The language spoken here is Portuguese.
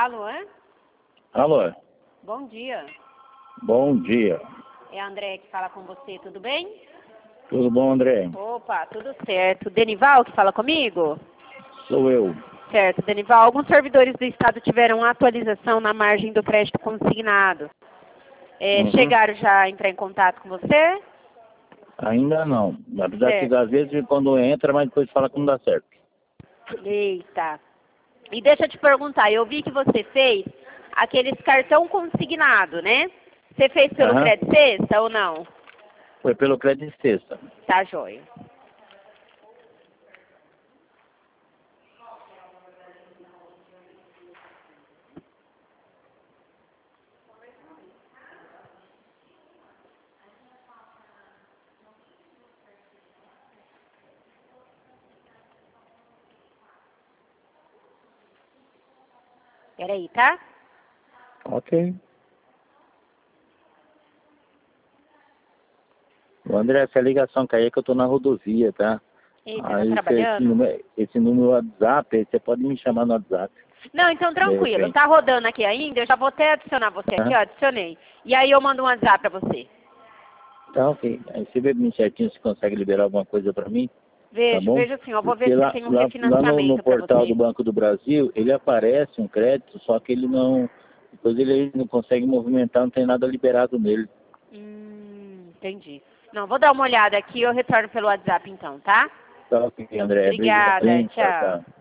Alô? Alô? Bom dia. Bom dia. É a André que fala com você, tudo bem? Tudo bom, André? Opa, tudo certo. Denival que fala comigo? Sou eu. Certo, Denival. Alguns servidores do Estado tiveram atualização na margem do crédito consignado. Chegaram já a entrar em contato com você? Ainda não. Apesar Certo. que às vezes quando entra, mas depois fala que não dá certo. Eita. E deixa eu te perguntar, eu vi que você fez aqueles cartão consignado, né? Você fez pelo Aham. Crédito Sexta ou não? Foi pelo crédito sexta. Tá, joia. Peraí, tá? Ok. O André, essa ligação cair é que eu tô na rodovia, tá? Eita, tá Aí trabalhando? esse número WhatsApp, aí você pode me chamar no WhatsApp. Não, então De tranquilo. repente. Tá rodando aqui ainda, eu já vou até adicionar você aqui, Aham. ó, adicionei. E aí eu mando um WhatsApp pra você. Tá, ok. Aí você vê bem certinho se consegue liberar alguma coisa pra mim, tá Vejo, bom? vejo sim. Eu vou ver Porque se lá, tem um lá, lá no refinanciamento pra portal do você. Banco do Brasil, ele aparece um crédito, só que ele não... Depois ele não consegue movimentar, não tem nada liberado nele. Entendi. Não, vou dar uma olhada aqui e eu retorno pelo WhatsApp então, tá? Tá, ok, André. Obrigado, Obrigada, hein? Tchau, tchau. tchau.